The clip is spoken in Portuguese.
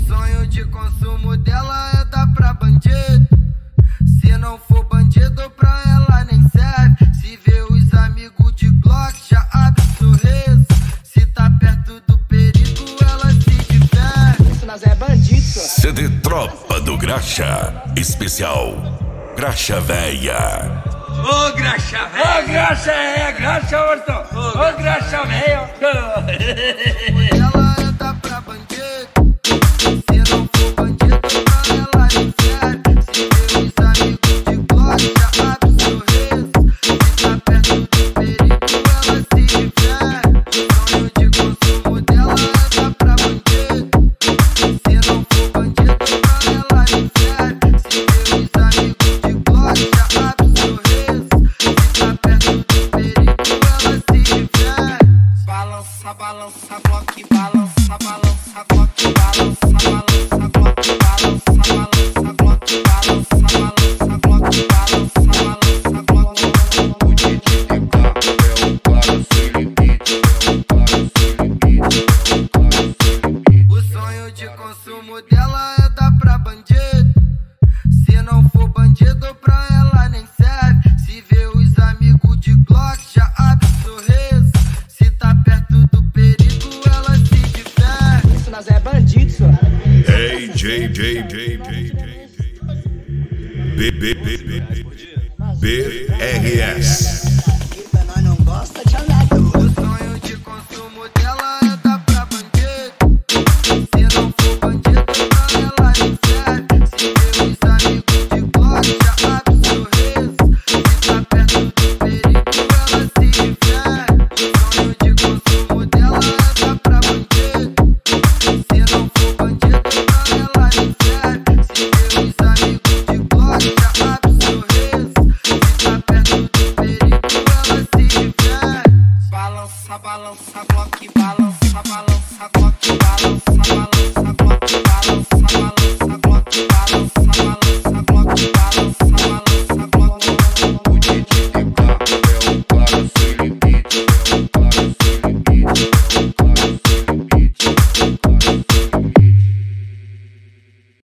sonho de consumo dela é dar pra bandido. Se não for bandido, pra ela nem serve. Se vê os amigos de Glock, já abre sorriso. Se tá perto do perigo, ela se diverte. Isso nós é bandido, só. CD Tropa do Graxa, especial Graxa Véia. Ô graxa velho! Ô graxa graxa hortão! Ô graxa velho! Ela é dar pra bandido. Se não for bandido, pra ela nem serve. Se vê os amigos de Glock, já abre sorriso. Se tá perto do perigo, ela se diverte. O sonho de consumo dela é dar pra bandido. Se não for bandido, pra ela nem serve. Se vê os amigos de Glock, já abre sorriso. Se tá perto do perigo, ela se diverte. Balança, balança, Glock, balança, balança, Glock, balança, balança, Glock, balança, balança, Glock, balança, balança, Glock, balança, balança, Glock. O DJ é o cara sem limite, é o cara sem limite, é o cara sem limite. O sonho de consumo dela é dar pra bandido. Se não for bandido, pra ela nem serve. Se vê os amigos de Glock, já abre sorriso. Se tá perto do perigo, ela se diverte. Isso nós é bandido, só. Hey, BRS.